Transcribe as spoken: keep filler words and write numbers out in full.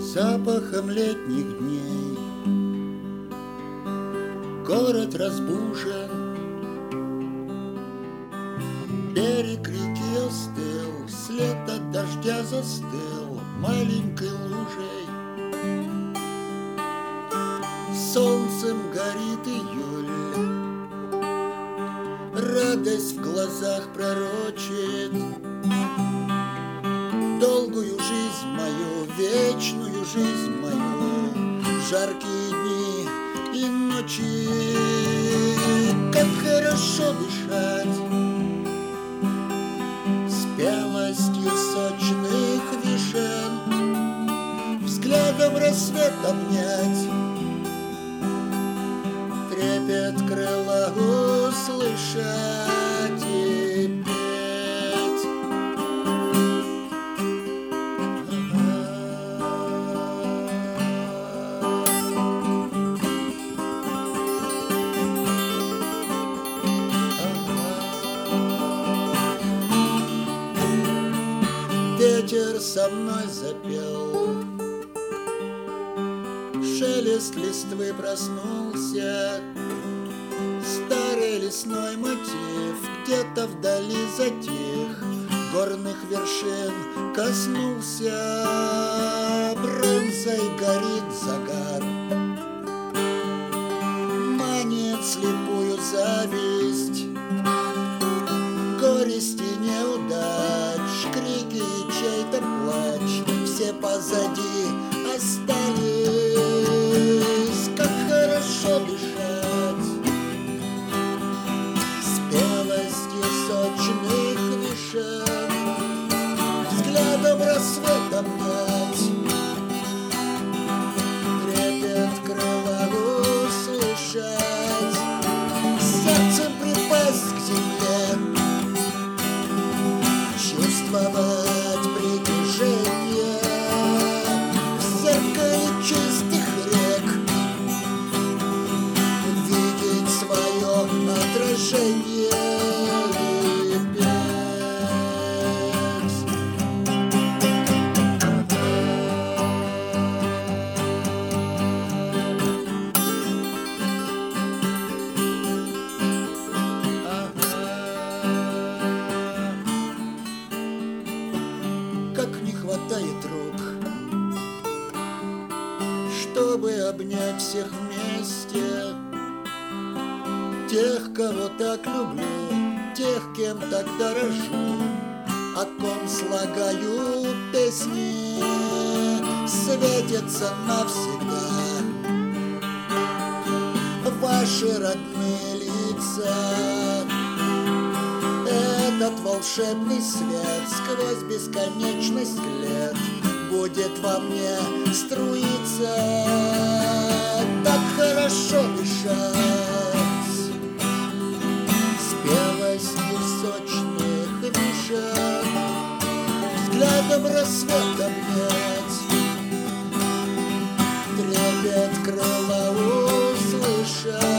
Запахом летних дней город разбужен, берег реки остыл, след от дождя застыл маленькой лужей. Солнцем горит июль, радость в глазах пророчит долгую жизнь мою, вечную жизнь мою, жаркие дни и ночи. Как хорошо дышать спелостью сочных вишен, взглядом рассвет обнять, трепет крыла услышать и петь. Ветер со мной запел, шелест листвы проснулся, старый лесной мотив где-то вдали затих, горных вершин коснулся, бронзой горит загар, манит слепую зависть, горести неудач, крики и чей-то плач, все позади остались. Как хорошо дышать спелостью сочных вишен, взглядом рассвет обнять, трепет крыла услышать, сердцем припасть к земле, чувствовать притяжение в зеркале чистых рек, видеть свое отражение и петь. Как не хватает рук, чтобы обнять всех вместе, тех, кого так люблю, тех, кем так дорожу, о ком слагаю песни, светятся навсегда ваши родные лица. Этот волшебный свет сквозь бесконечность лет будет во мне струиться. Так хорошо дышать спелостью сочных вишен, взглядом рассвет обнять, трепет крыла услышать.